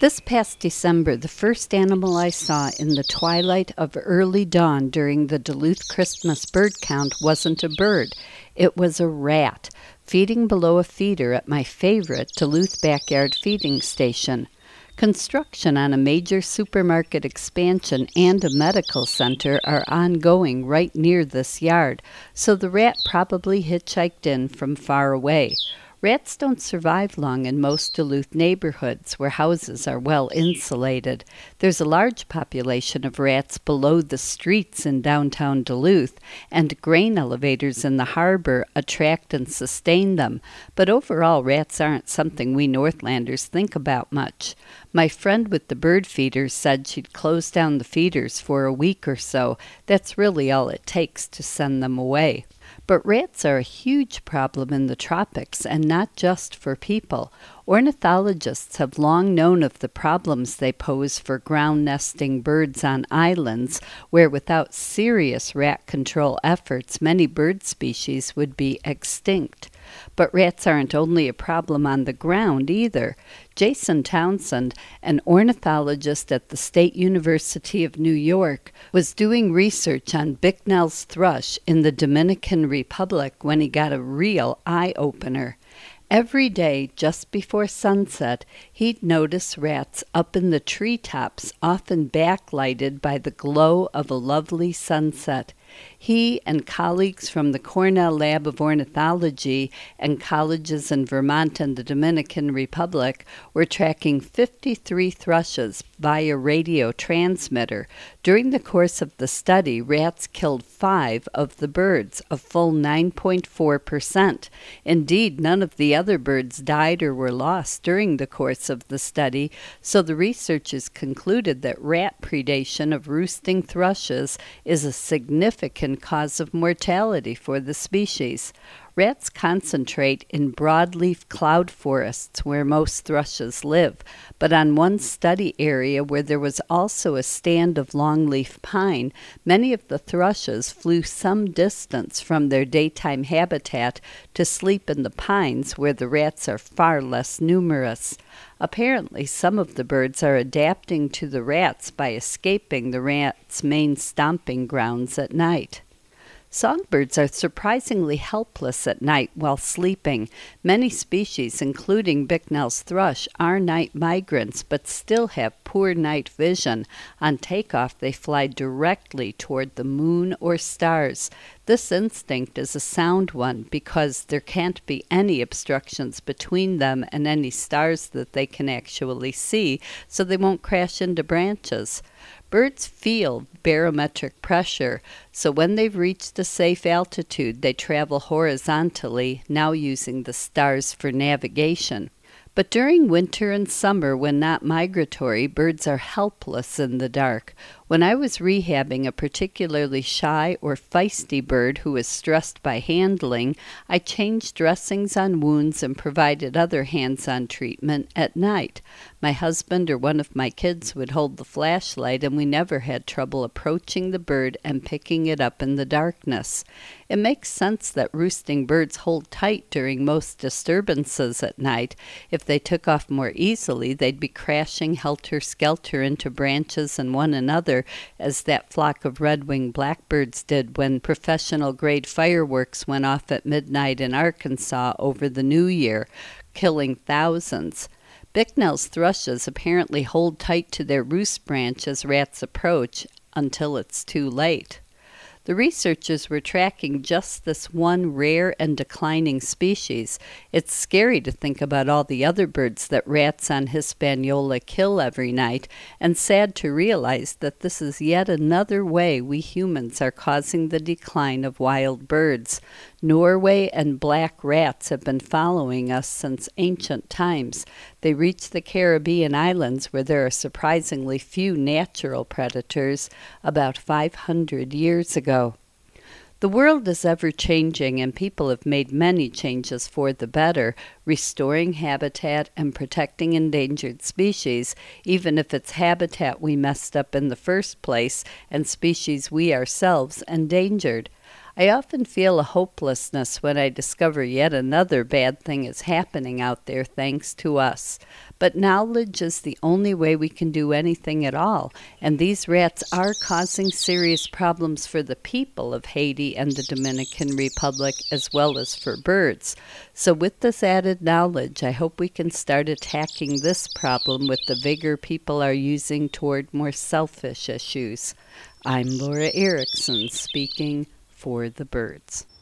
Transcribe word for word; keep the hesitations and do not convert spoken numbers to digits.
This past December, the first animal I saw in the twilight of early dawn during the Duluth Christmas bird count wasn't a bird. It was a rat, feeding below a feeder at my favorite Duluth backyard feeding station. Construction on a major supermarket expansion and a medical center are ongoing right near this yard, so the rat probably hitchhiked in from far away. Rats don't survive long in most Duluth neighborhoods where houses are well insulated. There's a large population of rats below the streets in downtown Duluth, and grain elevators in the harbor attract and sustain them. But overall, rats aren't something we Northlanders think about much. My friend with the bird feeders said she'd close down the feeders for a week or so. That's really all it takes to send them away. But rats are a huge problem in the tropics, and not just for people. Ornithologists have long known of the problems they pose for ground-nesting birds on islands, where without serious rat control efforts, many bird species would be extinct. But rats aren't only a problem on the ground either. Jason Townsend, an ornithologist at the State University of New York, was doing research on Bicknell's thrush in the Dominican Republic when he got a real eye-opener. Every day, just before sunset, he'd notice rats up in the treetops, often backlighted by the glow of a lovely sunset. He and colleagues from the Cornell Lab of Ornithology and colleges in Vermont and the Dominican Republic were tracking fifty-three thrushes via radio transmitter. During the course of the study, rats killed five of the birds, a full nine point four percent. Indeed, none of the other birds died or were lost during the course of the study, so the researchers concluded that rat predation of roosting thrushes is a significant cause of mortality for the species. Rats concentrate in broadleaf cloud forests where most thrushes live, but on one study area where there was also a stand of longleaf pine, many of the thrushes flew some distance from their daytime habitat to sleep in the pines where the rats are far less numerous. Apparently, some of the birds are adapting to the rats by escaping the rats' main stomping grounds at night. Songbirds are surprisingly helpless at night while sleeping. Many species, including Bicknell's thrush, are night migrants but still have poor night vision. On takeoff, they fly directly toward the moon or stars. This instinct is a sound one because there can't be any obstructions between them and any stars that they can actually see, so they won't crash into branches. Birds feel barometric pressure, so when they've reached a safe altitude, they travel horizontally, now using the stars for navigation. But during winter and summer, when not migratory, birds are helpless in the dark. When I was rehabbing a particularly shy or feisty bird who was stressed by handling, I changed dressings on wounds and provided other hands-on treatment at night. My husband or one of my kids would hold the flashlight, and we never had trouble approaching the bird and picking it up in the darkness. It makes sense that roosting birds hold tight during most disturbances at night. If they took off more easily, they'd be crashing helter-skelter into branches and one another, as that flock of red-winged blackbirds did when professional-grade fireworks went off at midnight in Arkansas over the New Year, killing thousands. Bicknell's thrushes apparently hold tight to their roost branch as rats approach until it's too late. The researchers were tracking just this one rare and declining species. It's scary to think about all the other birds that rats on Hispaniola kill every night, and sad to realize that this is yet another way we humans are causing the decline of wild birds. Norway and black rats have been following us since ancient times. They reached the Caribbean islands, where there are surprisingly few natural predators, about five hundred years ago. The world is ever-changing, and people have made many changes for the better, restoring habitat and protecting endangered species, even if it's habitat we messed up in the first place and species we ourselves endangered. I often feel a hopelessness when I discover yet another bad thing is happening out there thanks to us. But knowledge is the only way we can do anything at all, and these rats are causing serious problems for the people of Haiti and the Dominican Republic as well as for birds. So with this added knowledge, I hope we can start attacking this problem with the vigor people are using toward more selfish issues. I'm Laura Erickson speaking for the birds.